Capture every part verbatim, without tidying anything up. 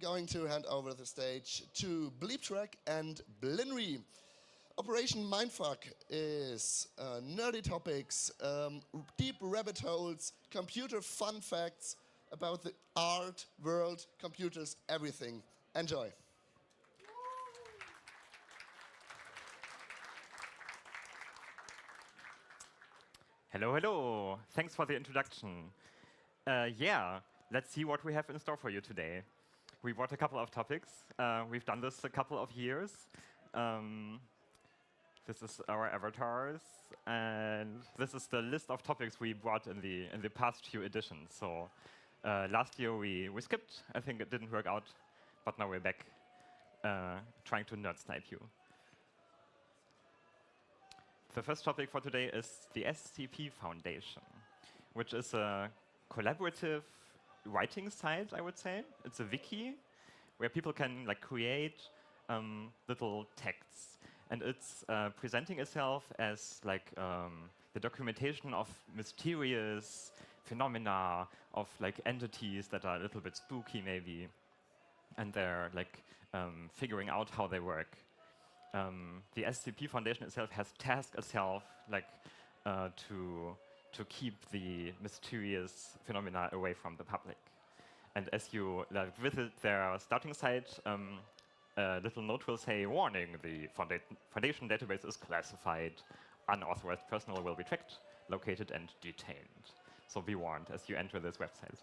going to hand over the stage to Bleeptrack and Blinry. Operation Mindfuck is uh, nerdy topics, um, deep rabbit holes, computer fun facts about the art, world, computers, everything. Enjoy. Hello, hello. Thanks for the introduction. Uh, yeah, let's see what we have in store for you today. We brought a couple of topics. Uh, we've done this a couple of years. Um, this is our avatars, and this is the list of topics we brought in the in the past few editions. So uh, last year we, we skipped. I think it didn't work out, but now we're back uh, trying to nerd snipe you. The first topic for today is the S C P Foundation, which is a collaborative writing site, I would say. It's a wiki where people can like create um, little texts, and it's uh, presenting itself as like um, the documentation of mysterious phenomena, of like entities that are a little bit spooky, maybe, and they're like um, figuring out how they work. Um, the S C P Foundation itself has tasked itself like uh, to to keep the mysterious phenomena away from the public. And as you like, visit their starting site, um, a little note will say, "Warning: the founda Foundation database is classified. Unauthorized personnel will be tracked, located, and detained." So be warned as you enter this website.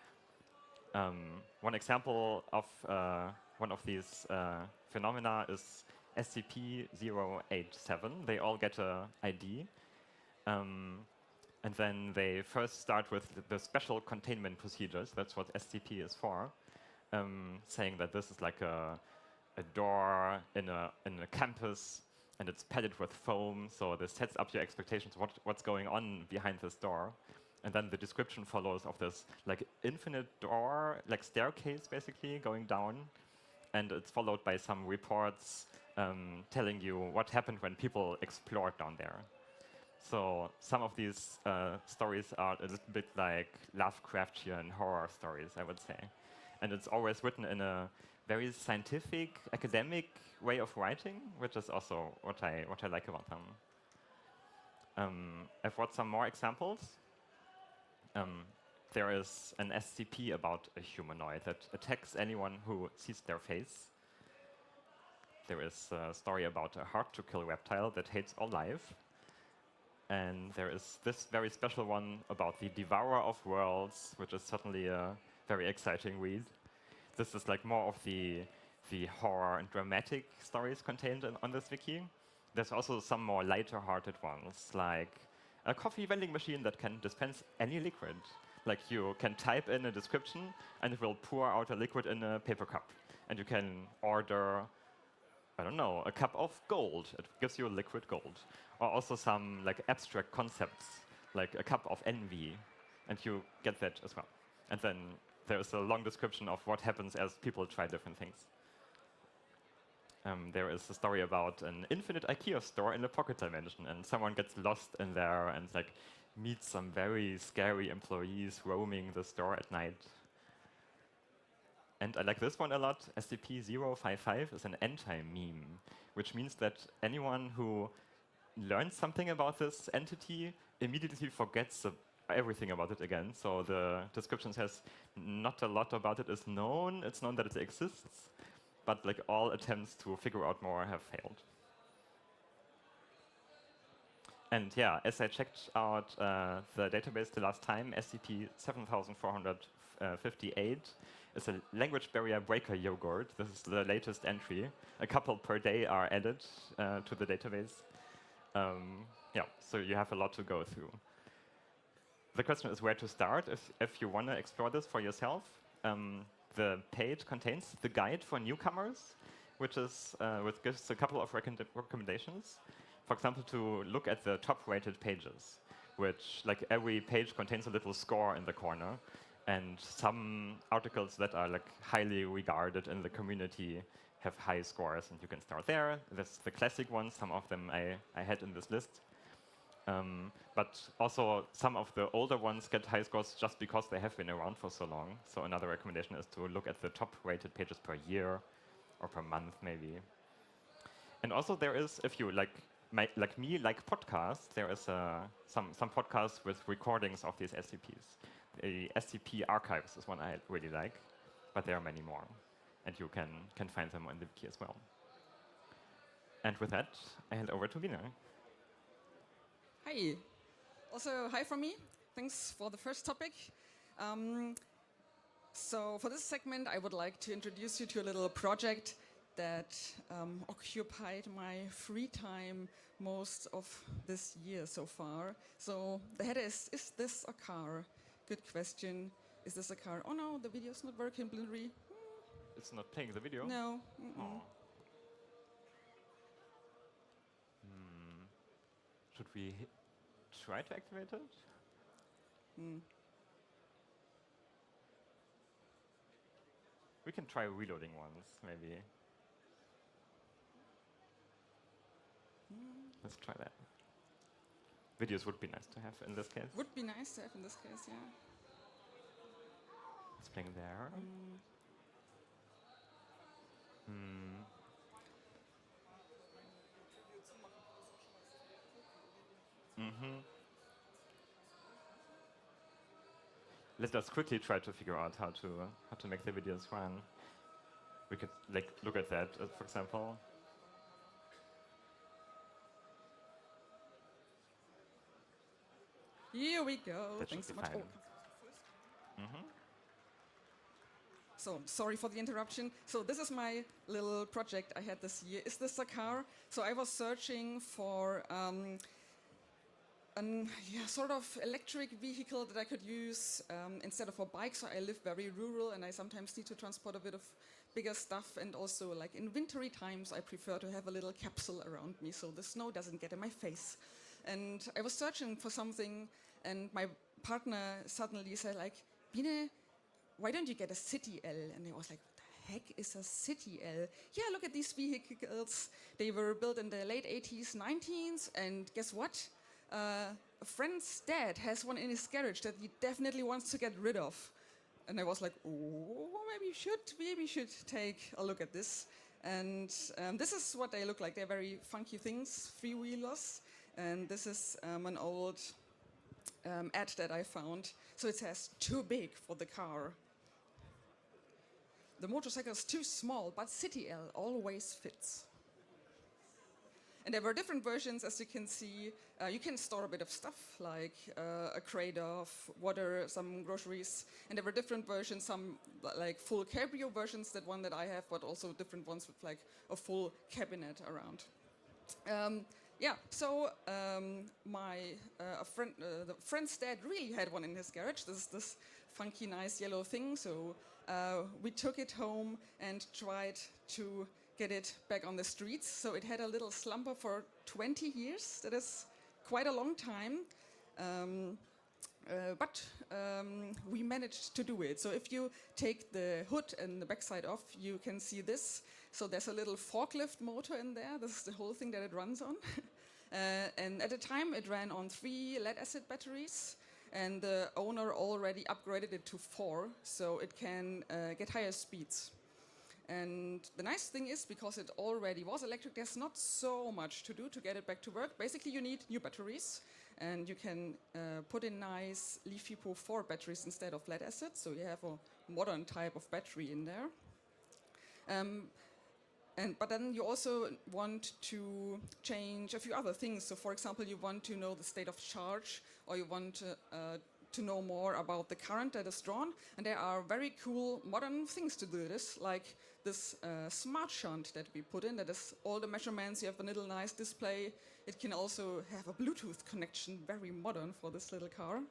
Um, one example of uh, one of these uh, phenomena is S C P zero eight seven. They all get an I D. Um, and then they first start with the, the special containment procedures. That's what S C P is for, um, saying that this is like a, a door in a, in a campus, and it's padded with foam, so this sets up your expectations what, what's going on behind this door. And then the description follows of this like infinite door, like staircase basically, going down. And it's followed by some reports um, telling you what happened when people explored down there. So some of these uh, stories are a little bit like Lovecraftian horror stories, I would say. And it's always written in a very scientific, academic way of writing, which is also what I, what I like about them. Um, I've brought some more examples. Um, there is an S C P about a humanoid that attacks anyone who sees their face. There is a story about a hard-to-kill reptile that hates all life. And there is this very special one about the Devourer of Worlds, which is certainly a very exciting read. This is like more of the, the horror and dramatic stories contained in, on this wiki. There's also some more lighter-hearted ones, like a coffee vending machine that can dispense any liquid. Like you can type in a description, and it will pour out a liquid in a paper cup. And you can order, I don't know, a cup of gold. It gives you liquid gold. Or also some like abstract concepts, like a cup of envy, and you get that as well. And then there's a long description of what happens as people try different things. Um, there is a story about an infinite IKEA store in a pocket dimension, and someone gets lost in there and like meets some very scary employees roaming the store at night. And I like this one a lot. S C P zero five five is an anti-meme, which means that anyone who learns something about this entity immediately forgets the, everything about it again. So the description says not a lot about it is known. It's known that it exists, but like all attempts to figure out more have failed. And yeah, as I checked out uh, the database the last time, S C P seven thousand four hundred fifty-eight is a language barrier breaker yogurt. This is the latest entry. A couple per day are added uh, to the database. Um, yeah, so you have a lot to go through. The question is where to start if, if you want to explore this for yourself. Um, the page contains the guide for newcomers, which is uh, which gives a couple of recommend recommendations. For example, to look at the top-rated pages, which like every page contains a little score in the corner, and some articles that are like highly regarded in the community have high scores, and you can start there. That's the classic ones. Some of them I, I had in this list. Um, but also, some of the older ones get high scores just because they have been around for so long. So another recommendation is to look at the top-rated pages per year or per month, maybe. And also, there is, if you like, my, like me, like podcasts, there is uh, some some podcasts with recordings of these S T Ps. The S T P archives is one I really like, but there are many more, and you can can find them on the wiki as well. And with that, I hand over to Lina. Hi. Also, hi from me. Thanks for the first topic. Um, so for this segment, I would like to introduce you to a little project that um, occupied my free time most of this year so far. So the header is, is this a car? Good question. Is this a car? Oh no, the video's not working, Blinry. It's not playing the video? No. Mm-mm. Oh. Hmm. Should we hit try to activate it? Hmm. We can try reloading once, maybe. Hmm. Let's try that. Videos would be nice to have in this case. Would be nice to have in this case, yeah. It's playing there. Mm. Hmm. Mm-hmm. Let us quickly try to figure out how to uh, how to make the videos run. We could like look at that, uh, for example. Here we go. That Thanks should so be much. fine. Oh. Mm-hmm. So sorry for the interruption. So this is my little project I had this year. Is this a car? So I was searching for um, an yeah, sort of electric vehicle that I could use um, instead of a bike. So I live very rural and I sometimes need to transport a bit of bigger stuff. And also like in wintry times, I prefer to have a little capsule around me so the snow doesn't get in my face. And I was searching for something and my partner suddenly said like, Biene, why don't you get a City L? And I was like, what the heck is a City L? Yeah, look at these vehicles. They were built in the late eighties, nineties, and guess what? Uh, a friend's dad has one in his garage that he definitely wants to get rid of. And I was like, oh, maybe you should, maybe you should take a look at this. And um, this is what they look like. They're very funky things, three-wheelers. And this is um, an old um, ad that I found. So it says, too big for the car. The motorcycle is too small, but City L always fits. And there were different versions, as you can see. Uh, you can store a bit of stuff, like uh, a crate of water, some groceries. And there were different versions, some like full cabrio versions, that one that I have, but also different ones with like a full cabinet around. Um, yeah, so um, my uh, a friend, uh, the friend's dad really had one in his garage. This is this funky, nice yellow thing. So uh, we took it home and tried to get it back on the streets. So it had a little slumber for twenty years. That is quite a long time. Um, uh, but um, we managed to do it. So if you take the hood and the backside off, you can see this. So there's a little forklift motor in there. This is the whole thing that it runs on. uh, and at the time, it ran on three lead-acid batteries. And the owner already upgraded it to four, so it can uh, get higher speeds. And the nice thing is, because it already was electric, there's not so much to do to get it back to work. Basically, you need new batteries. And you can uh, put in nice LiFePO four batteries instead of lead acid. So you have a modern type of battery in there. Um, and, but then you also want to change a few other things. So for example, you want to know the state of charge, or you want to, uh, to know more about the current that is drawn. And there are very cool modern things to do this, like this uh, smart shunt that we put in, that is all the measurements. You have a little nice display. It can also have a Bluetooth connection, very modern for this little car.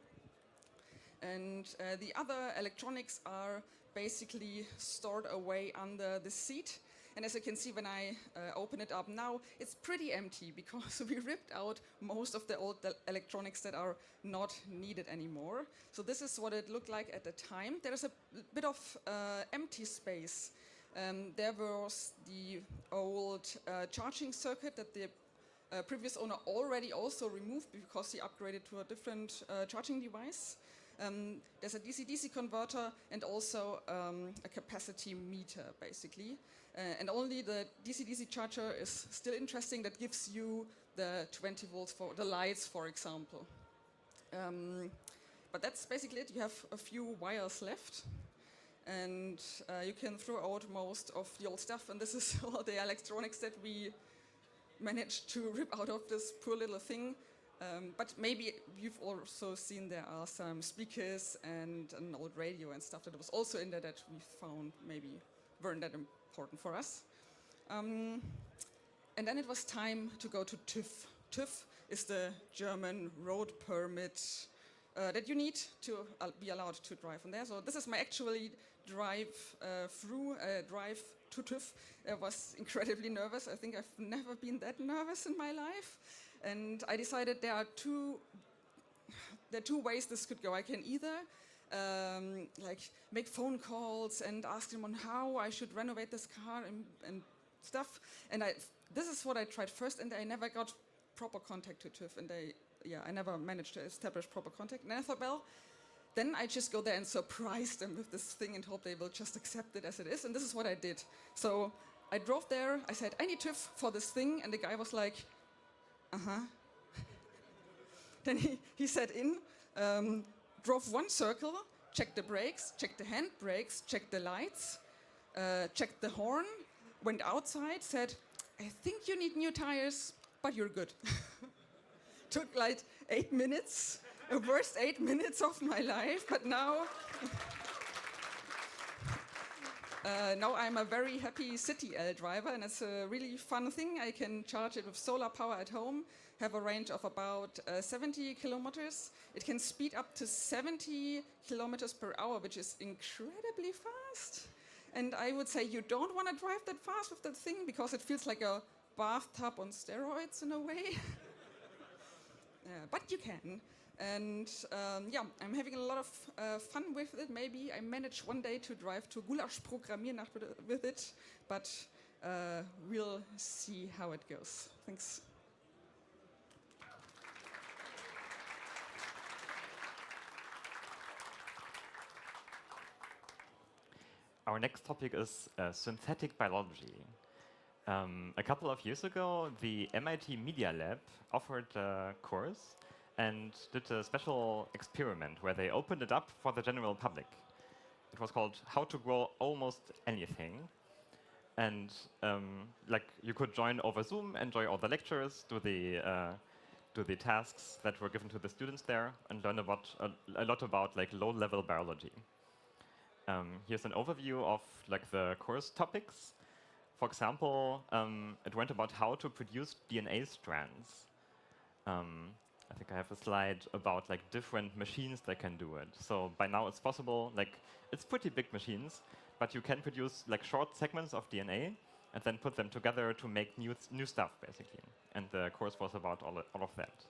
And uh, the other electronics are basically stored away under the seat. And as you can see, when I uh, open it up now, it's pretty empty because we ripped out most of the old electronics that are not needed anymore. So this is what it looked like at the time. There is a bit of uh, empty space. Um, there was the old uh, charging circuit that the uh, previous owner already also removed because he upgraded to a different uh, charging device. Um, there's a D C D C converter and also um, a capacity meter, basically. Uh, and only the D C D C charger is still interesting. That gives you the twenty volts for the lights, for example. Um, but that's basically it. You have a few wires left. And uh, you can throw out most of the old stuff. And this is all the electronics that we managed to rip out of this poor little thing. Um, but maybe you've also seen there are some speakers and an old radio and stuff that was also in there that we found maybe weren't that important for us. Um, and then it was time to go to TÜV. TÜV is the German road permit uh, that you need to uh, be allowed to drive on there. So this is my actually drive uh, through, uh, drive to TÜV. I was incredibly nervous. I think I've never been that nervous in my life. And I decided there are two, there are two ways this could go. I can either um, like make phone calls and ask them on how I should renovate this car and, and stuff. And I, this is what I tried first, and I never got proper contact to TÜV. And they, yeah, I never managed to establish proper contact. And I thought, well, then I just go there and surprise them with this thing and hope they will just accept it as it is. And this is what I did. So I drove there. I said, I need TÜV for this thing. And the guy was like, uh-huh. Then he, he sat in, um, drove one circle, checked the brakes, checked the handbrakes, checked the lights, uh, checked the horn, went outside, said, I think you need new tires, but you're good. Took like eight minutes, the worst eight minutes of my life, but now... Uh, now I'm a very happy City L driver, and it's a really fun thing. I can charge it with solar power at home, have a range of about uh, seventy kilometers. It can speed up to seventy kilometers per hour, which is incredibly fast. And I would say you don't want to drive that fast with that thing because it feels like a bathtub on steroids in a way. uh, but you can. And um, yeah, I'm having a lot of uh, fun with it. Maybe I manage one day to drive to Gulasch Programmiernacht with it, but uh, we'll see how it goes. Thanks. Our next topic is uh, synthetic biology. Um, a couple of years ago, the M I T Media Lab offered a course and did a special experiment where they opened it up for the general public. It was called How to Grow Almost Anything. And um, like you could join over Zoom, enjoy all the lectures, do the, uh, do the tasks that were given to the students there, and learn about a, a lot about like low-level biology. Um, here's an overview of like the course topics. For example, um, it went about how to produce D N A strands. Um, I think I have a slide about like different machines that can do it. So by now it's possible, like it's pretty big machines, but you can produce like short segments of D N A and then put them together to make new new stuff basically. And the course was about all, all of that.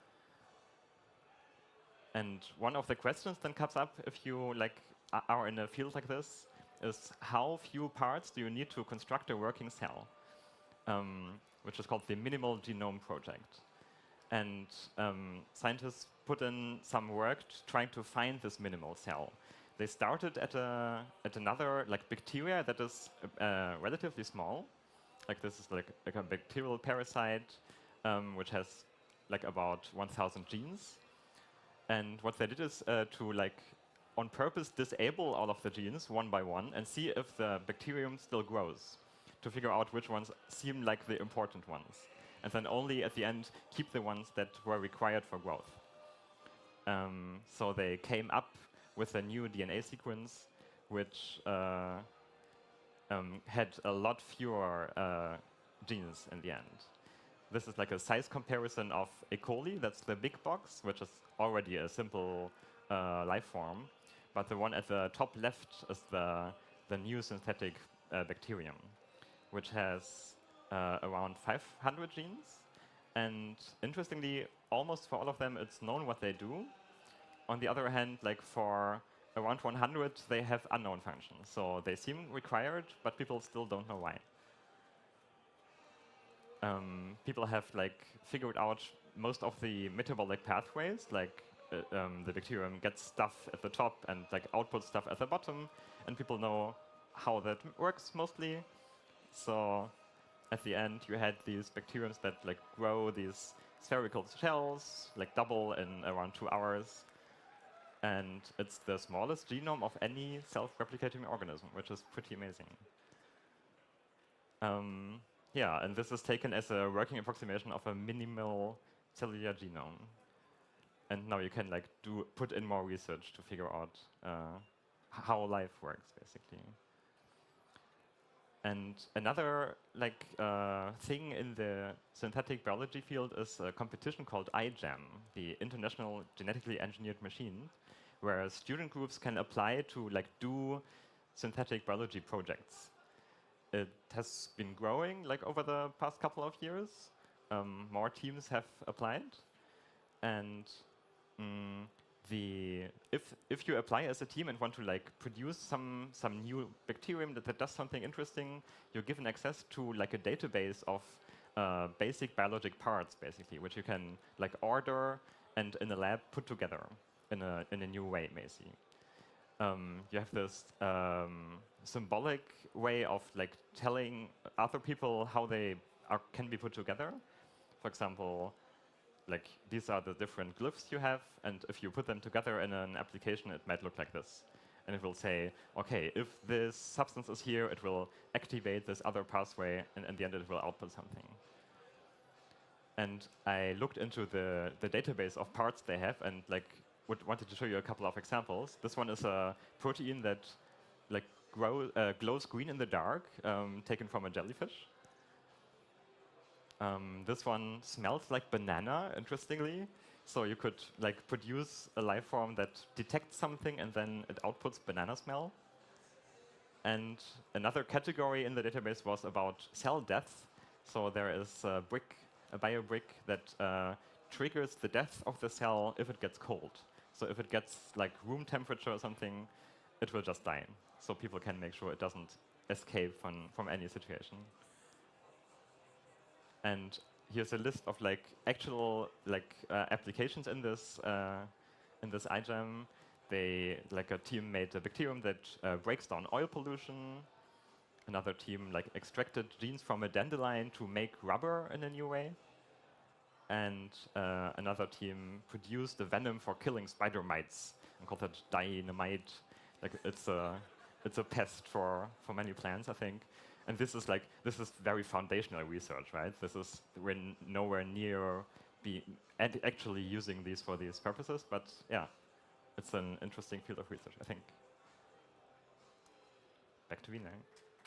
And one of the questions then comes up if you like are in a field like this is how few parts do you need to construct a working cell, um, which is called the Minimal Genome Project. And um, scientists put in some work trying to find this minimal cell. They started at a at another like bacteria that is uh, relatively small. Like this is like, like a bacterial parasite, um, which has like about one thousand genes. And what they did is uh, to like on purpose disable all of the genes one by one and see if the bacterium still grows, to figure out which ones seem like the important ones. And then only at the end keep the ones that were required for growth. Um, so they came up with a new D N A sequence which uh, um, had a lot fewer uh, genes in the end. This is like a size comparison of E. coli, that's the big box, which is already a simple uh, life form. But the one at the top left is the, the new synthetic uh, bacterium, which has Uh, around five hundred genes, and interestingly, almost for all of them, it's known what they do. On the other hand, like for around one hundred, they have unknown functions. So they seem required, but people still don't know why. um, people have like figured out most of the metabolic pathways, like uh, um, the bacterium gets stuff at the top and like outputs stuff at the bottom, and people know how that works mostly. So at the end, you had these bacteriums that like grow these spherical shells, like double in around two hours. And it's the smallest genome of any self-replicating organism, which is pretty amazing. Um, yeah, and this is taken as a working approximation of a minimal cellular genome. And now you can like do put in more research to figure out uh, how life works, basically. And another like uh, thing in the synthetic biology field is a competition called I GEM, the International Genetically Engineered Machine, where student groups can apply to like do synthetic biology projects. It has been growing like over the past couple of years. Um, more teams have applied, and mm, the if if you apply as a team and want to like produce some some new bacterium that, that does something interesting, you're given access to like a database of uh, basic biologic parts, basically, which you can like order and in a lab put together in a in a new way, basically. Um, you have this um, symbolic way of like telling other people how they are, can be put together. For example, like these are the different glyphs you have, and if you put them together in an application, it might look like this. And it will say, okay, if this substance is here, it will activate this other pathway, and in the end it will output something. And I looked into the, the database of parts they have, and like would wanted to show you a couple of examples. This one is a protein that like grow, uh, glows green in the dark, um, taken from a jellyfish. Um, this one smells like banana, interestingly. So you could like produce a life form that detects something and then it outputs banana smell. And another category in the database was about cell death. So there is a brick, a bio brick that uh, triggers the death of the cell if it gets cold. So if it gets like room temperature or something, it will just die. So people can make sure it doesn't escape from, from any situation. And here's a list of like actual like uh, applications in this uh, in this I GEM. They like a team made a bacterium that uh, breaks down oil pollution. Another team like extracted genes from a dandelion to make rubber in a new way. And uh, another team produced the venom for killing spider mites and called it dynamite. Like it's a it's a pest for for many plants, I think. And this is like this is very foundational research, right? This is we're n nowhere near be ad actually using these for these purposes, but yeah, it's an interesting field of research, I think. Back to Wiener.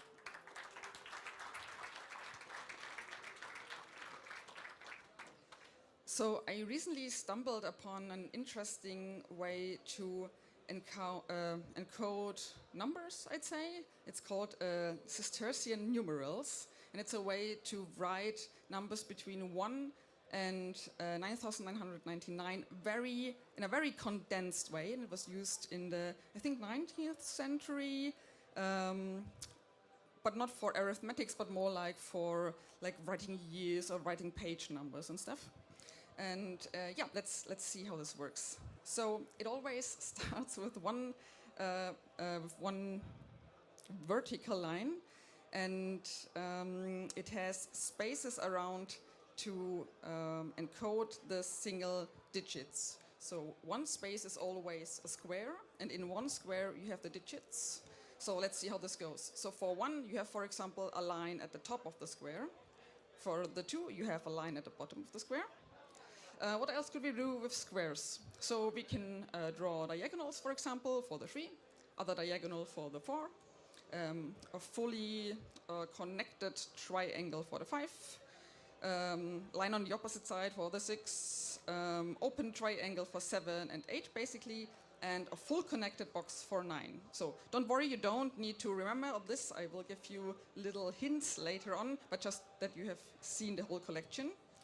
So I recently stumbled upon an interesting way to enco uh, encode numbers, I'd say. It's called uh, Cistercian numerals, and it's a way to write numbers between one and uh, nine thousand nine hundred ninety-nine very, in a very condensed way, and it was used in the, I think, nineteenth century, um, but not for arithmetics, but more like for like writing years or writing page numbers and stuff. And uh, yeah, let's let's see how this works. So it always starts with one uh, uh, with one vertical line, and um, it has spaces around to um, encode the single digits. So one space is always a square, and in one square you have the digits. So let's see how this goes. So for one, you have, for example, a line at the top of the square. For the two, you have a line at the bottom of the square. Uh, what else could we do with squares? So we can uh, draw diagonals, for example, for the three, other diagonal for the four, um, a fully uh, connected triangle for the five, um, line on the opposite side for the six, um, open triangle for seven and eight, basically, and a full connected box for nine. So don't worry, you don't need to remember of this. I will give you little hints later on, but just that you have seen the whole collection.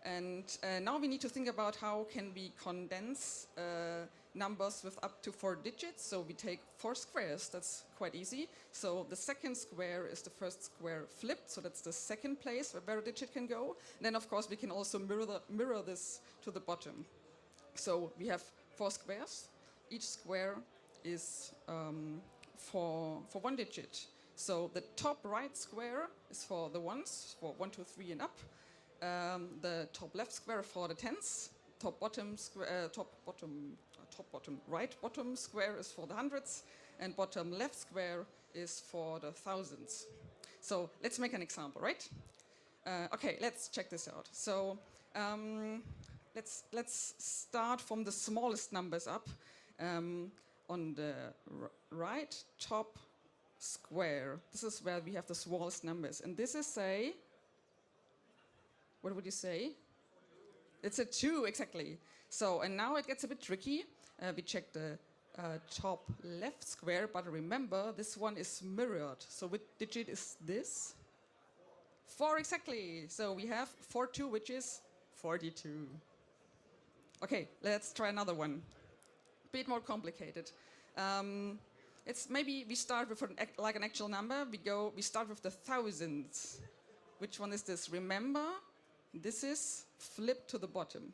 And uh, now we need to think about how can we condense uh, numbers with up to four digits. So we take four squares, that's quite easy. So the second square is the first square flipped, so that's the second place where a digit can go. And then of course we can also mirror, the, mirror this to the bottom. So we have four squares. Each square is um, for, for one digit. So the top right square is for the ones, for one, two, three and up. Um, the top left square for the tens. Top bottom square, uh, top bottom, uh, top bottom right bottom square is for the hundreds, and bottom left square is for the thousands. So let's make an example, right? Uh, okay, let's check this out. So um, let's let's start from the smallest numbers up. Um, on the r right top square, this is where we have the smallest numbers, and this is a, what would you say? It's a two, exactly. So, and now it gets a bit tricky. Uh, we check the uh, top left square, but remember, this one is mirrored. So which digit is this? Four, exactly. So we have four, two, which is forty-two. Okay, let's try another one. Bit more complicated. Um, it's maybe we start with an, like an actual number. We go. We start with the thousands. Which one is this? Remember, this is flipped to the bottom.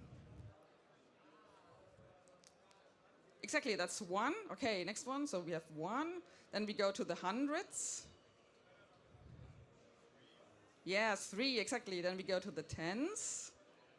Exactly, that's one. Okay, next one. So we have one. Then we go to the hundreds. Yes, three, exactly. Then we go to the tens.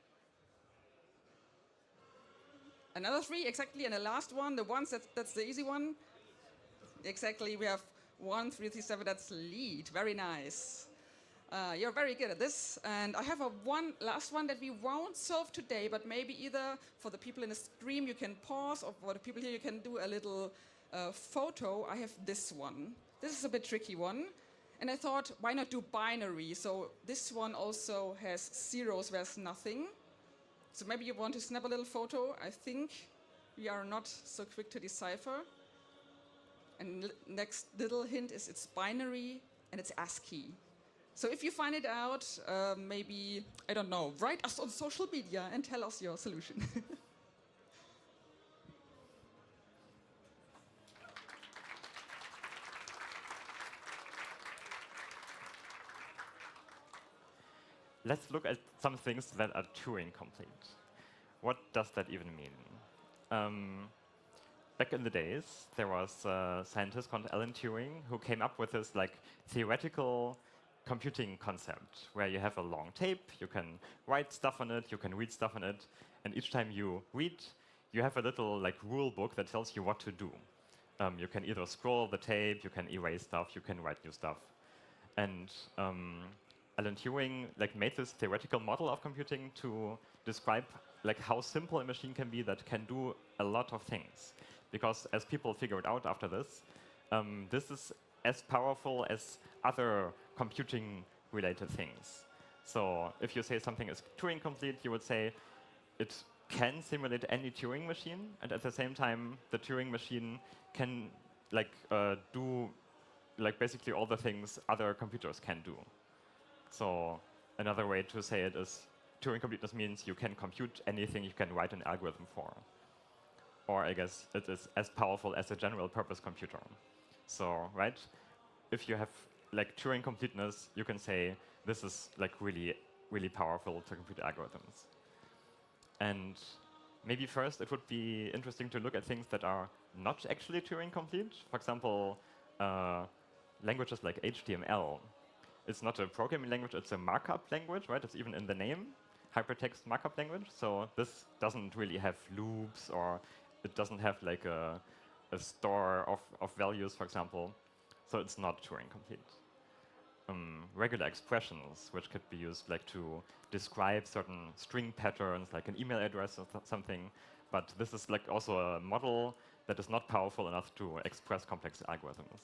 Another three, exactly. And the last one, the ones, that, that's the easy one. Exactly, we have one, three, three, seven, that's lead. Very nice. Uh, you're very good at this. And I have a one last one that we won't solve today, but maybe either for the people in the stream you can pause, or for the people here you can do a little uh, photo. I have this one. This is a bit tricky one. And I thought, why not do binary? So this one also has zeros, there's nothing. So maybe you want to snap a little photo. I think we are not so quick to decipher. And next little hint is it's binary and it's ASCII. So if you find it out, uh, maybe, I don't know, write us on social media and tell us your solution. Let's look at some things that are Turing complete. What does that even mean? Um, back in the days, there was a scientist called Alan Turing who came up with this like theoretical computing concept where you have a long tape, you can write stuff on it, you can read stuff on it, and each time you read, you have a little like rule book that tells you what to do. Um, you can either scroll the tape, you can erase stuff, you can write new stuff. And um, Alan Turing like made this theoretical model of computing to describe like how simple a machine can be that can do a lot of things. Because as people figured out after this, um, this is as powerful as other computing-related things. So if you say something is Turing complete, you would say it can simulate any Turing machine, and at the same time, the Turing machine can like uh, do like basically all the things other computers can do. So another way to say it is Turing completeness means you can compute anything you can write an algorithm for. Or I guess it is as powerful as a general purpose computer. So, right, if you have like Turing completeness, you can say this is like really, really powerful to compute algorithms. And maybe first it would be interesting to look at things that are not actually Turing complete. For example, uh, languages like H T M L. It's not a programming language, it's a markup language, right? It's even in the name, hypertext markup language. So this doesn't really have loops, or it doesn't have like a, a store of, of values, for example. So it's not Turing complete. Um, regular expressions, which could be used like to describe certain string patterns, like an email address or th something. But this is like also a model that is not powerful enough to express complex algorithms.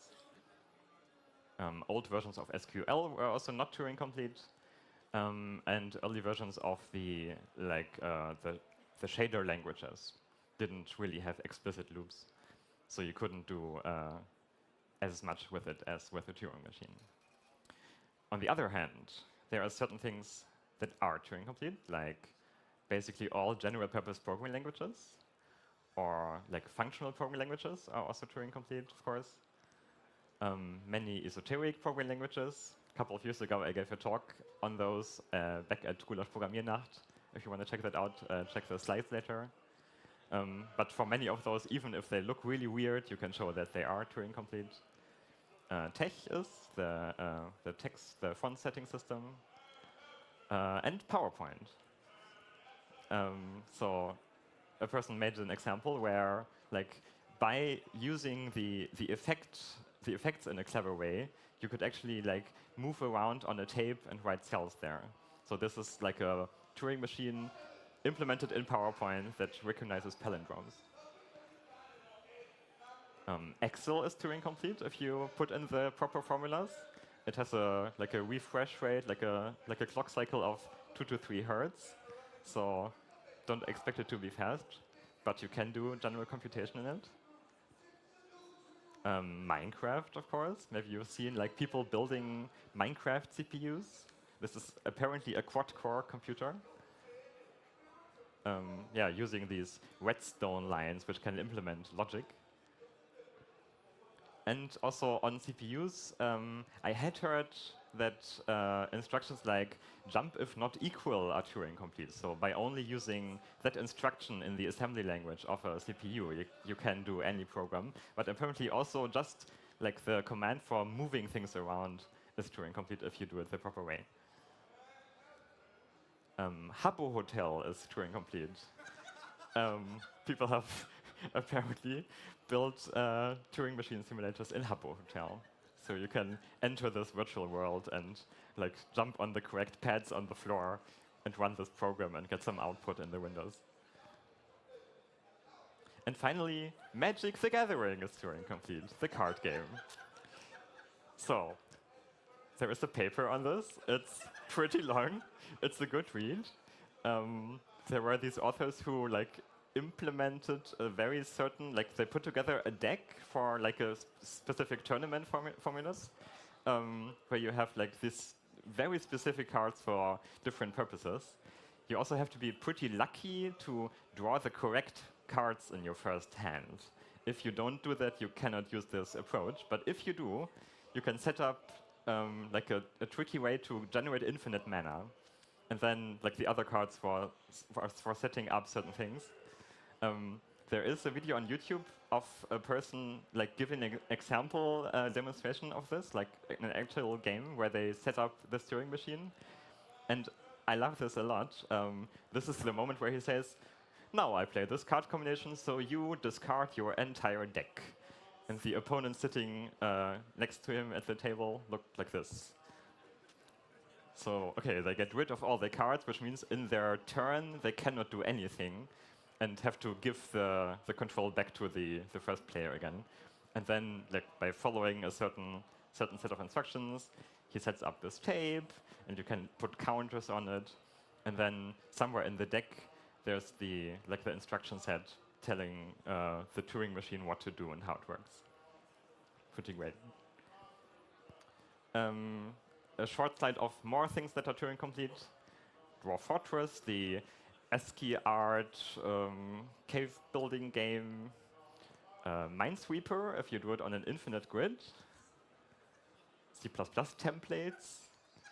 Um, old versions of S Q L were also not Turing complete, um, and early versions of the like uh, the, the shader languages didn't really have explicit loops, so you couldn't do uh, as much with it as with a Turing machine. On the other hand, there are certain things that are Turing complete, like basically all general-purpose programming languages, or like functional programming languages are also Turing complete, of course. Um, many esoteric programming languages. A couple of years ago, I gave a talk on those uh, back at Gulasch Programmiernacht. If you want to check that out, uh, check the slides later. Um, but for many of those, even if they look really weird, you can show that they are Turing complete. Uh, Tech is the, uh, the text, the font setting system, uh, and PowerPoint. Um, so a person made an example where, like, by using the the effect the effects in a clever way, you could actually like move around on a tape and write cells there. So this is like a Turing machine implemented in PowerPoint that recognizes palindromes. Um, Excel is Turing complete if you put in the proper formulas. It has a like a refresh rate, like a like a clock cycle of two to three hertz. So don't expect it to be fast, but you can do general computation in it. Um, Minecraft, of course. Maybe you've seen like people building Minecraft C P Us. This is apparently a quad-core computer. Um, yeah, using these redstone lines, which can implement logic. And also on C P Us, um, I had heard that uh, instructions like jump if not equal are Turing complete. So by only using that instruction in the assembly language of a C P U, you, you can do any program. But apparently also just like the command for moving things around is Turing complete if you do it the proper way. Um, Habbo Hotel is Turing complete. um, people have apparently built uh, Turing machine simulators in Habbo Hotel. So you can enter this virtual world and like jump on the correct pads on the floor and run this program and get some output in the windows. And finally, Magic the Gathering is Turing complete, the card game. So there is a paper on this. It's pretty long. It's a good read. Um, there were these authors who like implemented a very certain, like they put together a deck for like a sp specific tournament formu formulas, um, where you have like this very specific cards for different purposes. You also have to be pretty lucky to draw the correct cards in your first hand. If you don't do that, you cannot use this approach. But if you do, you can set up um, like a, a tricky way to generate infinite mana, and then like the other cards for for, for setting up certain things. Um, there is a video on YouTube of a person like giving an example uh, demonstration of this, like in an actual game where they set up the Turing machine. And I love this a lot. Um, this is the moment where he says, "Now I play this card combination, so you discard your entire deck." And the opponent sitting uh, next to him at the table looked like this. So, okay, they get rid of all the cards, which means in their turn they cannot do anything, and have to give the, the control back to the, the first player again. And then, like, by following a certain certain set of instructions, he sets up this tape, and you can put counters on it. And then somewhere in the deck, there's the like the instruction set telling uh, the Turing machine what to do and how it works. Pretty great. Um, a short slide of more things that are Turing complete. Dwarf Fortress, the ASCII art um, cave building game. Uh, Minesweeper, if you do it on an infinite grid. C plus plus templates.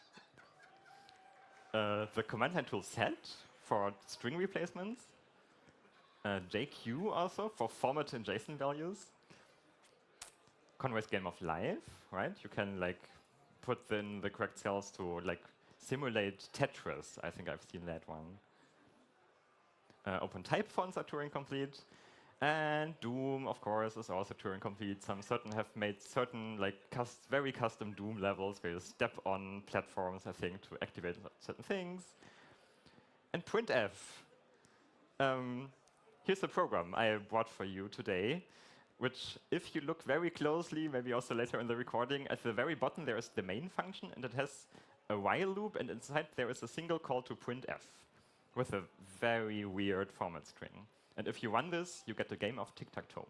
Uh, the command line tool set for string replacements. Uh, J Q also for format and JSON values. Conway's Game of Life, right? You can like put in the correct cells to like simulate Tetris. I think I've seen that one. Uh, open type fonts are Turing complete. And Doom, of course, is also Turing complete. Some certain have made certain like cus very custom Doom levels where you step on platforms, I think, to activate certain things. And printf. Um, here's a program I brought for you today, which, if you look very closely, maybe also later in the recording, at the very bottom there is the main function, and it has a while loop, and inside there is a single call to printf with a very weird format string. And if you run this, you get a game of tic-tac-toe.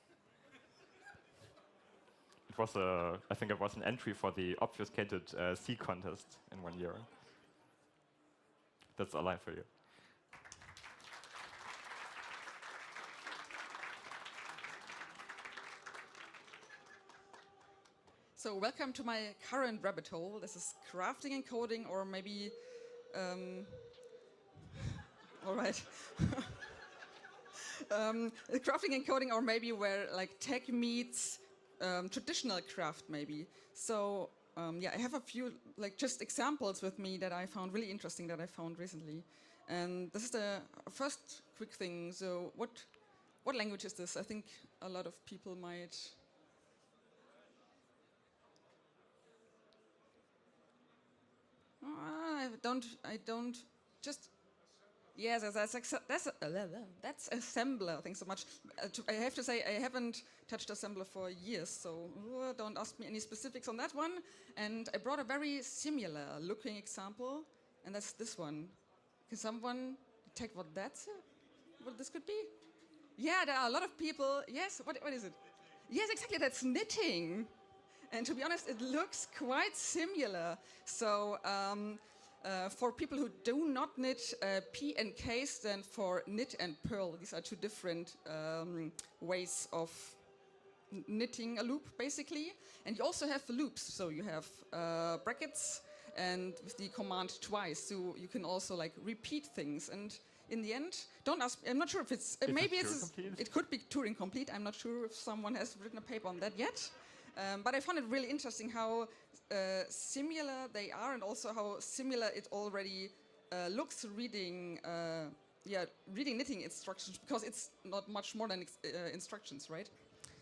It was a, I think it was an entry for the obfuscated uh, C contest in one year. That's all I have for you. So welcome to my current rabbit hole. This is crafting and coding, or maybe, um, all right. um, crafting and coding, or maybe where like tech meets um, traditional craft, maybe. So um, yeah, I have a few like just examples with me that I found really interesting that I found recently. And this is the first quick thing. So what what language is this? I think a lot of people might. I don't. I don't. Just. Yes, that's that's that's, that's assembler. Thanks so much. Uh, to, I have to say I haven't touched assembler for years, so uh, don't ask me any specifics on that one. And I brought a very similar looking example, and that's this one. Can someone detect what that's? What this could be? Yeah, there are a lot of people. Yes. What what is it? Yes, exactly. That's knitting. And to be honest, it looks quite similar. So um, uh, for people who do not knit, uh, P and K stand for knit and purl. These are two different um, ways of knitting a loop, basically. And you also have loops. So you have uh, brackets and with the command twice. So you can also like repeat things. And in the end, don't ask. I'm not sure if it's. Uh, Is maybe it it's. Turing complete? It could be Turing complete. I'm not sure if someone has written a paper on that yet. Um, but I found it really interesting how uh, similar they are, and also how similar it already uh, looks reading, uh, yeah, reading knitting instructions, because it's not much more than ex- uh, instructions, right?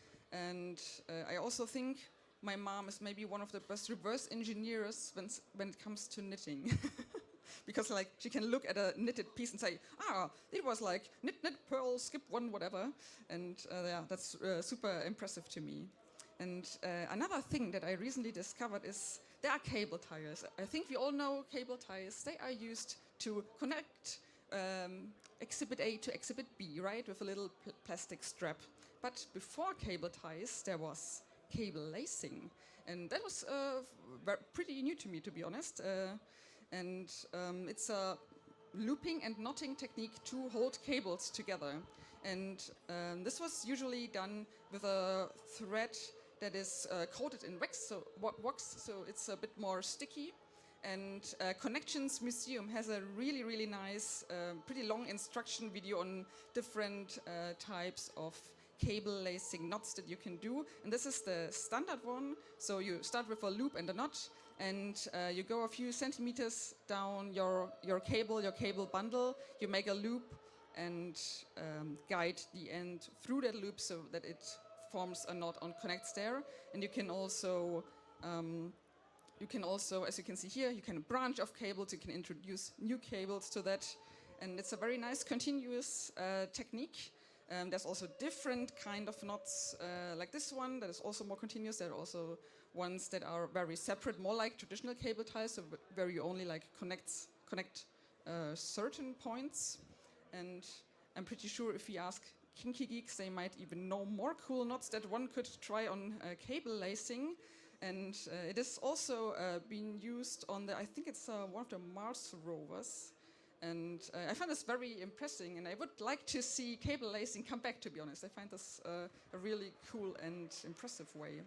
And uh, I also think my mom is maybe one of the best reverse engineers when s- when it comes to knitting, because like she can look at a knitted piece and say, ah, it was like knit, knit, purl, skip one, whatever, and uh, yeah, that's uh, super impressive to me. And uh, another thing that I recently discovered is there are cable ties. I think we all know cable ties. They are used to connect um, exhibit A to exhibit B, right, with a little pl- plastic strap. But before cable ties, there was cable lacing. And that was uh, ver- pretty new to me, to be honest. Uh, and um, it's a looping and knotting technique to hold cables together. And um, this was usually done with a thread that is uh, coated in wax, so wa- wax, so it's a bit more sticky. And uh, Connections Museum has a really, really nice, uh, pretty long instruction video on different uh, types of cable lacing knots that you can do. And this is the standard one. So you start with a loop and a knot, and uh, you go a few centimeters down your, your cable, your cable bundle. You make a loop and um, guide the end through that loop so that it forms a knot on connects there. And you can also um, you can also, as you can see here, you can branch off cables, you can introduce new cables to that, and it's a very nice continuous uh, technique. Um, there's also different kind of knots uh, like this one that is also more continuous. There are also ones that are very separate, more like traditional cable ties, so where you only like connects connect uh, certain points. And I'm pretty sure if we ask Kinky Geeks, they might even know more cool knots that one could try on uh, cable lacing. And uh, it is also uh, being used on the, I think it's uh, one of the Mars rovers. And uh, I find this very impressive, and I would like to see cable lacing come back, to be honest. I find this uh, a really cool and impressive way.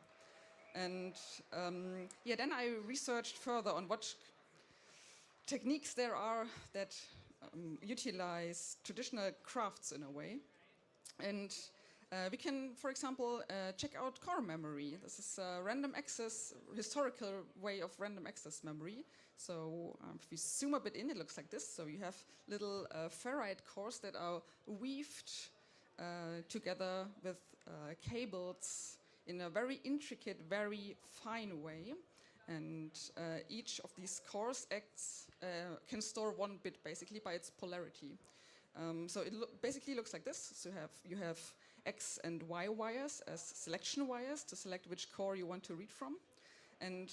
And um, yeah, then I researched further on what techniques there are that um, utilize traditional crafts in a way. And uh, we can, for example, uh, check out core memory. This is a random access, historical way of random access memory. So um, if we zoom a bit in, it looks like this. So you have little uh, ferrite cores that are weaved uh, together with uh, cables in a very intricate, very fine way. And uh, each of these cores acts, uh, can store one bit basically by its polarity. Um, so it lo- basically looks like this. So you have, you have X and Y wires as selection wires to select which core you want to read from. And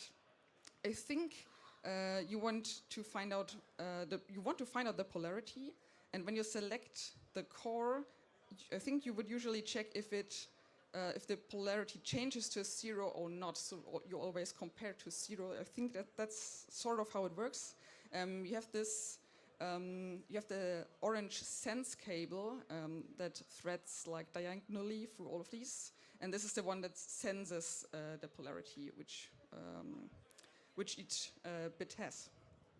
I think uh, you want to find out uh, the you want to find out the polarity. And when you select the core, I think you would usually check if it uh, if the polarity changes to zero or not. So you always compare to zero. I think that that's sort of how it works. Um, you have this. Um, you have the orange sense cable um, that threads like diagonally through all of these, and this is the one that senses uh, the polarity, which um, which each uh, bit has.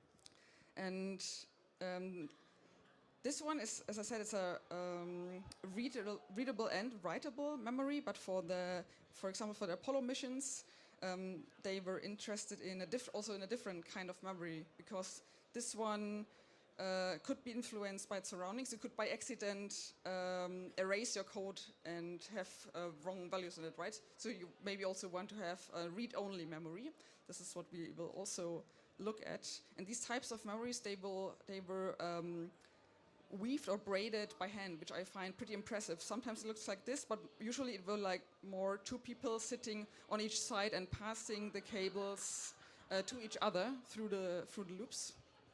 And um, this one is, as I said, it's a um, readable, readable and writable memory. But for the, for example, for the Apollo missions, um, they were interested in a diff also in a different kind of memory, because this one uh, could be influenced by its surroundings. It could, by accident, um, erase your code and have uh, wrong values in it, right? So you maybe also want to have a read-only memory. This is what we will also look at. And these types of memories, they will they were um, weaved or braided by hand, which I find pretty impressive. Sometimes it looks like this, but usually it will like more two people sitting on each side and passing the cables uh, to each other through the through the loops.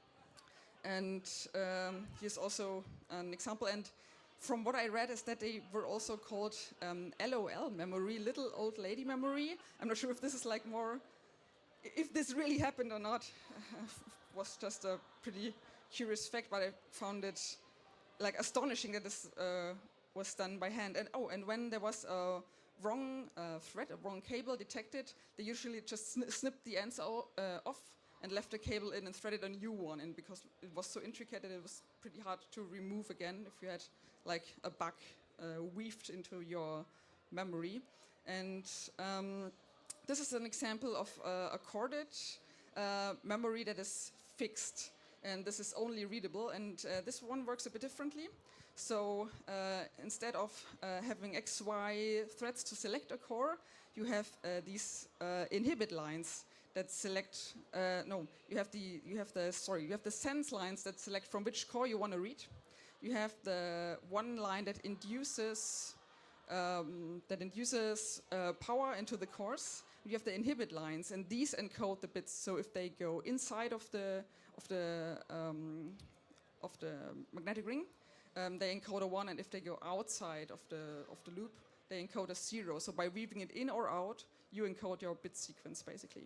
And um, here's also an example. And from what I read is that they were also called um, L O L memory, little old lady memory. I'm not sure if this is like more, if this really happened or not. Was just a pretty curious fact, but I found it like astonishing that this uh, was done by hand. And oh, and when there was a wrong uh, thread, a wrong cable detected, they usually just sn snipped the ends o uh, off and left the cable in and threaded a new one in, because it was so intricate that it was pretty hard to remove again if you had like a bug uh, weaved into your memory. And um, this is an example of uh, a corded uh, memory that is fixed, and this is only readable. And uh, this one works a bit differently. So uh, instead of uh, having X Y threads to select a core, you have uh, these uh, inhibit lines that select. Uh, no, you have the you have the sorry you have the sense lines that select from which core you want to read. You have the one line that induces um, that induces uh, power into the cores. You have the inhibit lines, and these encode the bits. So if they go inside of the of the um, of the magnetic ring, um, they encode a one, and if they go outside of the of the loop, they encode a zero. So by weaving it in or out, you encode your bit sequence basically.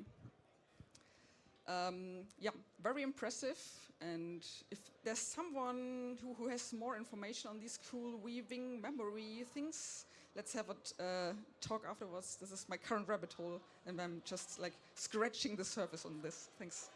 Um, yeah, very impressive. And if there's someone who, who has more information on these cool weaving memory things, let's have a uh, talk afterwards. This is my current rabbit hole, and I'm just like scratching the surface on this. Thanks.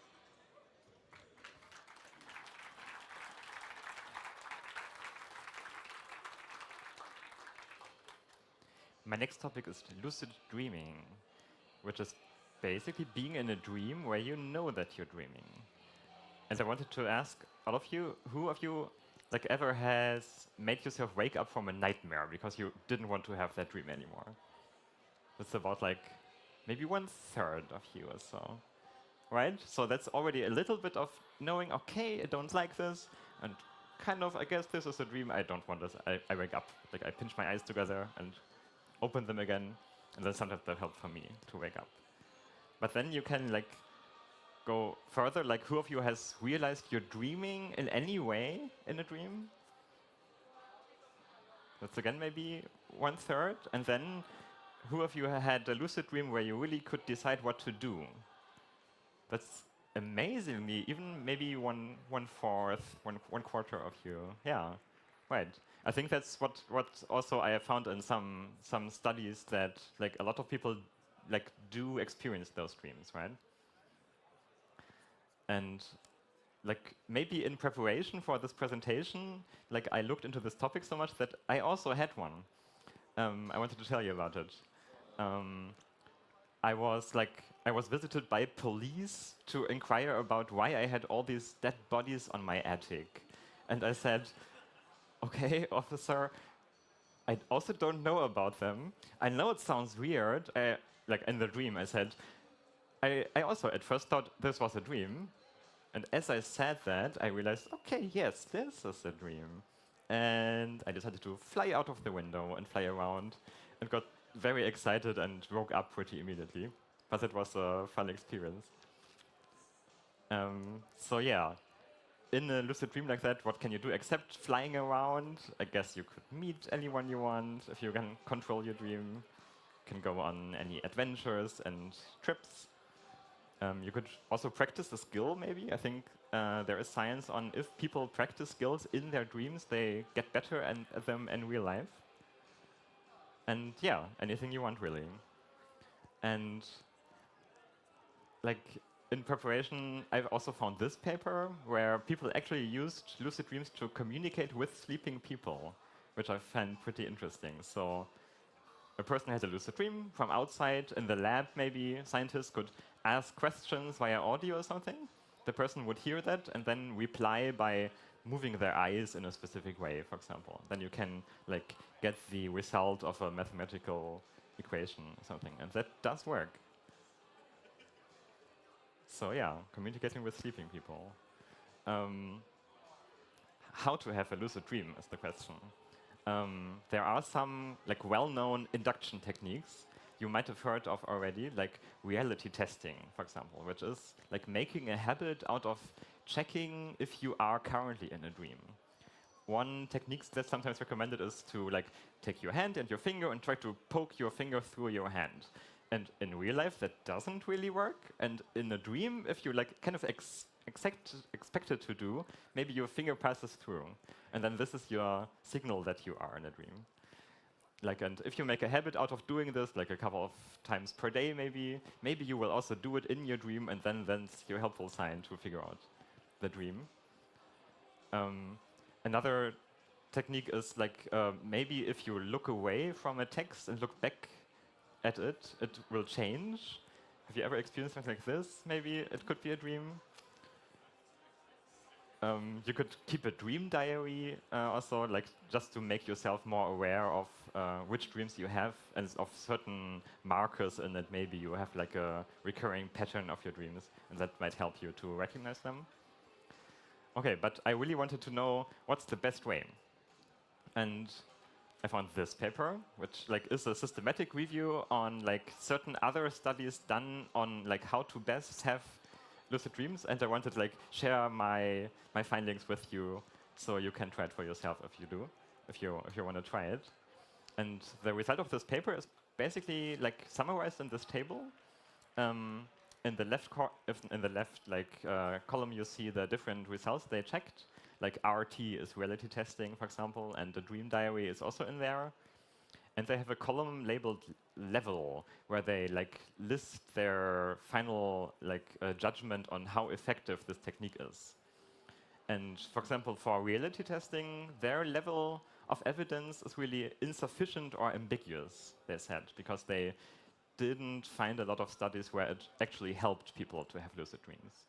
My next topic is lucid dreaming, which is basically being in a dream where you know that you're dreaming. And I wanted to ask all of you, who of you like ever has made yourself wake up from a nightmare because you didn't want to have that dream anymore? It's about like maybe one third of you or so, right? So that's already a little bit of knowing, okay, I don't like this, and kind of, I guess this is a dream, I don't want this. I, I wake up, like I pinch my eyes together and open them again, and then sometimes that helps for me to wake up. But then you can like go further, like who of you has realized you're dreaming in any way in a dream? That's again maybe one third. And then who of you had a lucid dream where you really could decide what to do? That's amazingly, even maybe one one fourth, one one quarter of you. Yeah, right. I think that's what what also I have found in some some studies, that like a lot of people like do experience those dreams, right? And like maybe in preparation for this presentation, like I looked into this topic so much that I also had one. Um, I wanted to tell you about it. Um, I was like I was visited by police to inquire about why I had all these dead bodies on my attic, and I said, "Okay, officer, I also don't know about them. I know it sounds weird." I, like in the dream, I said, I, I also at first thought this was a dream. And as I said that, I realized, okay, yes, this is a dream. And I decided to fly out of the window and fly around, and got very excited and woke up pretty immediately. But it was a fun experience. Um, so yeah, in a lucid dream like that, what can you do except flying around? I guess you could meet anyone you want if you can control your dream. You can go on any adventures and trips. Um, you could also practice the skill, maybe. I think uh, there is science on if people practice skills in their dreams, they get better and, at them in real life. And yeah, anything you want, really. And like in preparation, I've also found this paper where people actually used lucid dreams to communicate with sleeping people, which I find pretty interesting. So a person has a lucid dream from outside in the lab, maybe scientists could ask questions via audio or something. The person would hear that and then reply by moving their eyes in a specific way, for example. Then you can like get the result of a mathematical equation or something, and that does work. So yeah, communicating with sleeping people. Um, how to have a lucid dream is the question. Um, there are some like well-known induction techniques you might have heard of already, like reality testing, for example, which is like making a habit out of checking if you are currently in a dream. One technique that's sometimes recommended is to like take your hand and your finger and try to poke your finger through your hand. And in real life, that doesn't really work. And in a dream, if you like kind of ex expect, expect it to do, maybe your finger passes through. And then this is your signal that you are in a dream. Like, and if you make a habit out of doing this, like a couple of times per day maybe, maybe you will also do it in your dream, and then that's your helpful sign to figure out the dream. Um, another technique is like uh, maybe if you look away from a text and look back at it, it will change. Have you ever experienced something like this? Maybe it could be a dream. Um, you could keep a dream diary uh, also, like just to make yourself more aware of uh, which dreams you have and of certain markers in it. Maybe you have like a recurring pattern of your dreams, and that might help you to recognize them. Okay, but I really wanted to know what's the best way. And I found this paper, which like is a systematic review on like certain other studies done on like how to best have lucid dreams, and I wanted to like share my my findings with you, so you can try it for yourself if you do, if you if you want to try it. And the result of this paper is basically like summarized in this table. Um, in the left cor if in the left like uh, column, you see the different results they checked. Like R T is reality testing, for example, and the dream diary is also in there. And they have a column labeled level, where they like list their final like uh, judgment on how effective this technique is. And for example, for reality testing, their level of evidence is really insufficient or ambiguous, they said, because they didn't find a lot of studies where it actually helped people to have lucid dreams.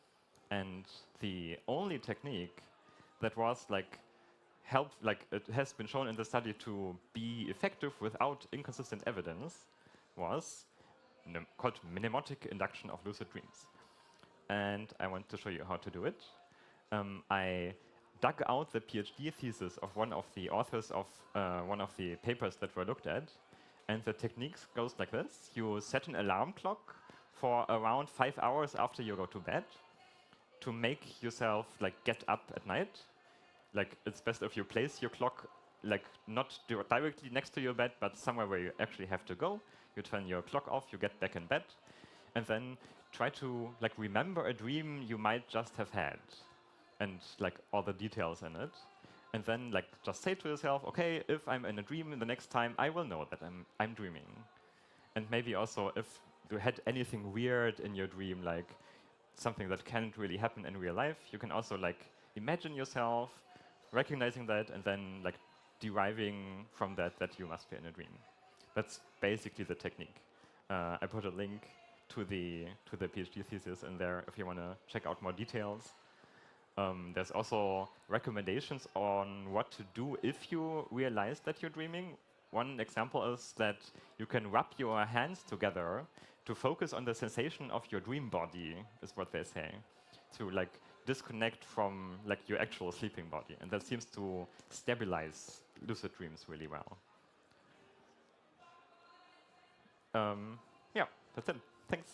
And the only technique that was like help, like it has been shown in the study to be effective without inconsistent evidence, was called mnemotic induction of lucid dreams. And I want to show you how to do it. Um, I dug out the PhD thesis of one of the authors of uh, one of the papers that were looked at. And the technique goes like this. You set an alarm clock for around five hours after you go to bed to make yourself like get up at night. Like it's best if you place your clock like not directly next to your bed, but somewhere where you actually have to go. You turn your clock off, you get back in bed, and then try to like remember a dream you might just have had, and like all the details in it. And then like just say to yourself, okay, if I'm in a dream the next time, I will know that I'm I'm dreaming. And maybe also if you had anything weird in your dream, like something that can't really happen in real life, you can also like imagine yourself recognizing that and then like deriving from that that you must be in a dream. That's basically the technique. Uh, I put a link to the to the PhD thesis in there if you want to check out more details. Um, there's also recommendations on what to do if you realize that you're dreaming. One example is that you can rub your hands together to focus on the sensation of your dream body, is what they say, to like disconnect from like your actual sleeping body, and that seems to stabilize lucid dreams really well. Um, yeah, that's it. Thanks.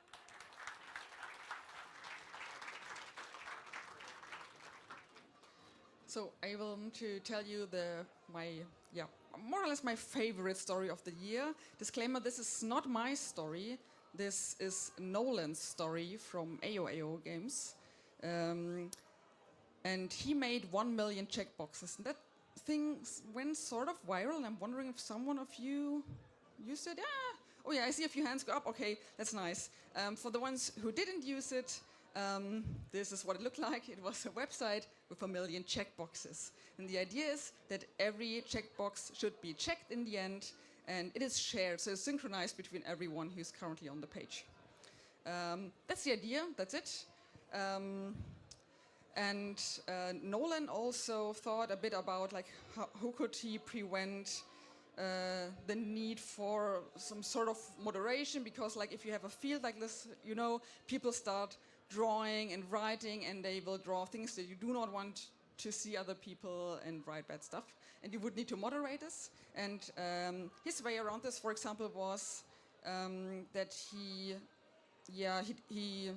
So I want to tell you the my yeah more or less my favorite story of the year. Disclaimer: this is not my story. This is Nolan's story from A O A O Games, um, and he made one million checkboxes. And that thing went sort of viral. And I'm wondering if someone of you used it. Yeah, Oh yeah, I see a few hands go up. Okay, that's nice. Um, for the ones who didn't use it, um, this is what it looked like. It was a website with a million checkboxes. And the idea is that every checkbox should be checked in the end, and it is shared, so it's synchronized between everyone who's currently on the page. Um, that's the idea, that's it. Um, and uh, Nolan also thought a bit about like how, who could he prevent uh, the need for some sort of moderation, because like if you have a field like this, you know, people start drawing and writing and they will draw things that you do not want to see other people and write bad stuff, and you would need to moderate this. And um, his way around this, for example, was um, that he, yeah, he, he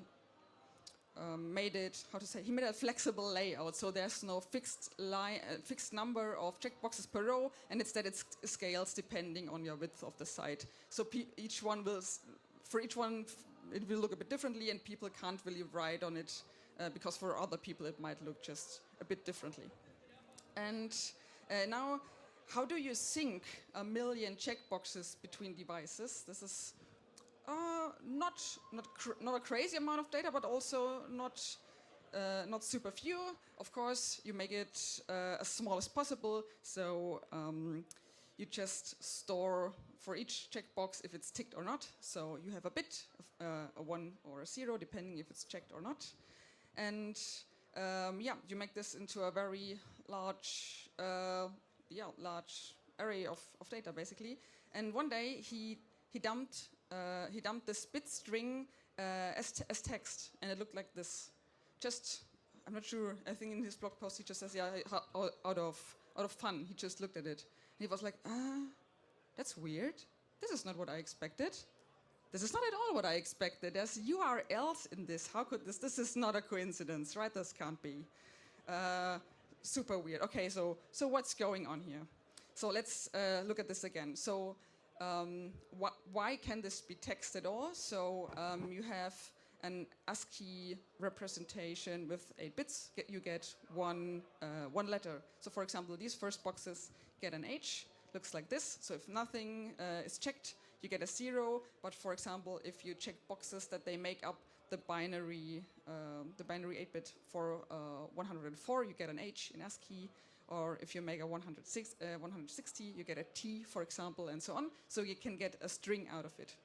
um, made it, how to say, he made a flexible layout, so there's no fixed line, uh, fixed number of checkboxes per row, and instead it scales depending on your width of the site. So pe each one will, s for each one, it will look a bit differently, and people can't really write on it uh, because for other people it might look just a bit differently. And uh, now, how do you sync a million checkboxes between devices? This is uh, not not cr not a crazy amount of data, but also not uh, not super few. Of course, you make it uh, as small as possible. So um, you just store for each checkbox if it's ticked or not. So you have a bit, of, uh, a one or a zero, depending if it's checked or not. And um, yeah, you make this into a very large, uh, yeah, large array of, of data basically. And one day he he dumped uh, he dumped this bit string uh, as t as text, and it looked like this. Just, I'm not sure. I think in his blog post he just says, yeah, out of out of fun. He just looked at it, and he was like, ah, that's weird. This is not what I expected. This is not at all what I expected. There's U R Ls in this. How could this? This is not a coincidence, right? This can't be. Uh, super weird. Okay, so so what's going on here? So let's uh, look at this again. So um, wh why can this be text at all? So um, you have an ASCII representation with eight bits. Get, you get one uh, one letter. So for example, these first boxes get an H. Looks like this. So if nothing uh, is checked, you get a zero. But for example, if you check boxes that they make up the binary, uh, the binary eight bit for uh, one hundred four, you get an H in ASCII. Or if you make a one hundred six, uh, one hundred sixty, you get a T, for example, and so on. So you can get a string out of it.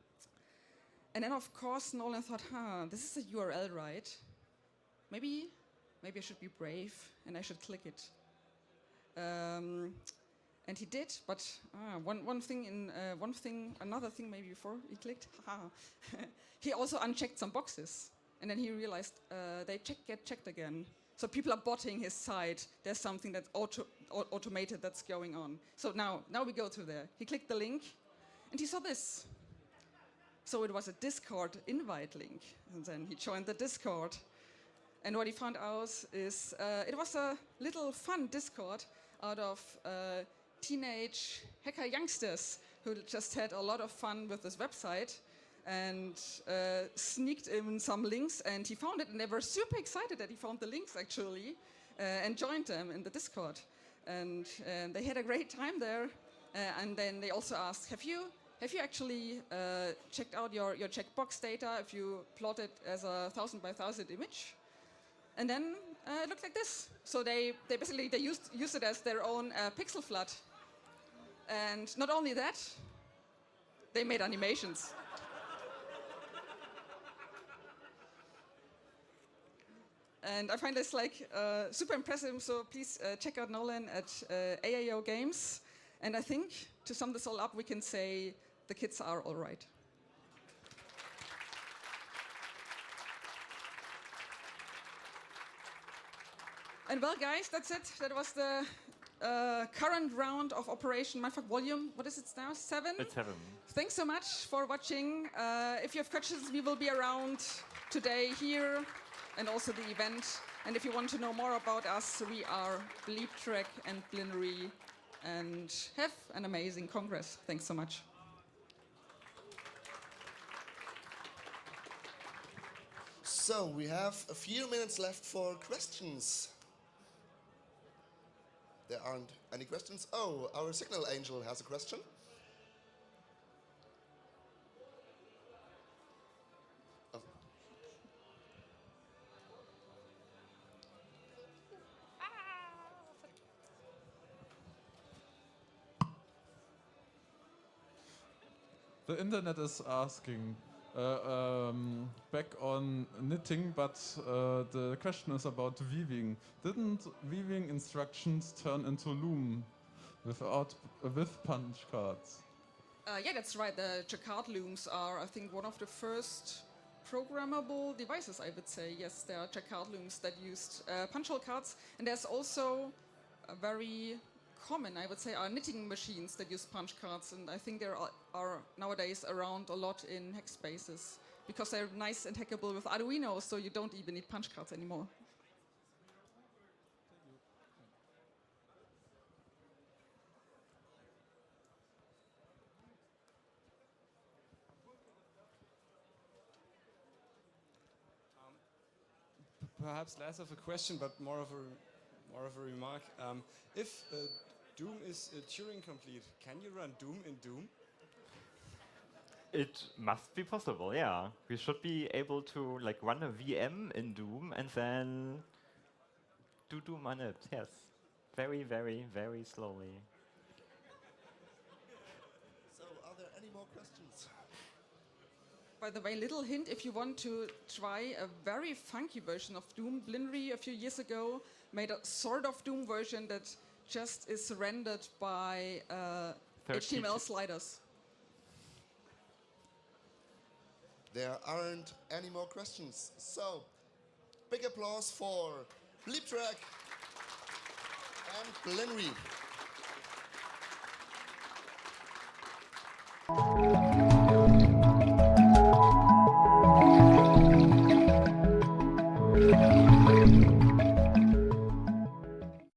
And then, of course, Nolan thought, huh, this is a U R L, right? Maybe, maybe I should be brave and I should click it. Um, And he did, but ah, one, one thing in uh, one thing, another thing maybe before he clicked, haha. He also unchecked some boxes, and then he realized uh, they check, get checked again. So people are botting his site. There's something that's auto, au automated that's going on. So now, now we go through there. He clicked the link, and he saw this. So it was a Discord invite link, and then he joined the Discord. And what he found out is uh, it was a little fun Discord out of uh, teenage hacker youngsters who just had a lot of fun with this website and uh, sneaked in some links, and he found it, and they were super excited that he found the links actually uh, and joined them in the Discord. And uh, they had a great time there, uh, and then they also asked, have you have you actually uh, checked out your, your checkbox data if you plot it as a thousand by thousand image? And then uh, it looked like this. So they, they basically they used, used it as their own uh, pixel flood. And not only that, they made animations. And I find this like uh, super impressive. So please uh, check out Nolan at uh, A I O Games. And I think to sum this all up, we can say the kids are all right. And well, guys, that's it. That was the uh, current round of Operation Mindfuck Volume. What is it now? Seven? It's seven. Thanks so much for watching. Uh, if you have questions, we will be around today here and also the event. And if you want to know more about us, we are Bleeptrek and Blinry. And have an amazing Congress. Thanks so much. So we have a few minutes left for questions. There aren't any questions. Oh, our signal angel has a question. the internet is asking uh, um, back on knitting, but uh, the question is about weaving. Didn't weaving instructions turn into loom without uh, with punch cards? Uh, yeah, that's right. The jacquard looms are, I think, one of the first programmable devices, I would say. Yes, there are jacquard looms that used uh, punch hole cards. And there's also a very common, I would say, are knitting machines that use punch cards. And I think there are, are nowadays around a lot in hack spaces because they're nice and hackable with Arduino, so you don't even need punch cards anymore. Perhaps less of a question, but more of a more of a remark. Um, if uh, Doom is uh, Turing complete, can you run Doom in Doom? It must be possible, yeah. We should be able to like run a V M in Doom and then do Doom on it, yes. Very, very, very slowly. So, are there any more questions? By the way, little hint, if you want to try a very funky version of Doom, Blinry a few years ago made a sort of Doom version that just is rendered by uh, H T M L sliders. There aren't any more questions. So, big applause for BleepTrack and Blinry. Thank you.